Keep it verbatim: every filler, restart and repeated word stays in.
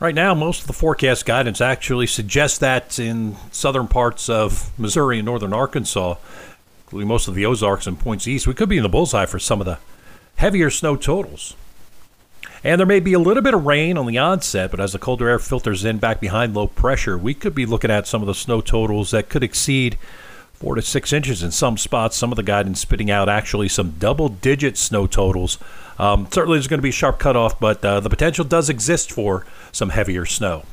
Right now, most of the forecast guidance actually suggests that in southern parts of Missouri and northern Arkansas, including most of the Ozarks and points east, we could be in the bullseye for some of the heavier snow totals. And there may be a little bit of rain on the onset, but as the colder air filters in back behind low pressure, we could be looking at some of the snow totals that could exceed four to six inches in some spots. Some of the guidance spitting out actually some double-digit snow totals. Um, certainly there's going to be a sharp cutoff, but uh, the potential does exist for some heavier snow.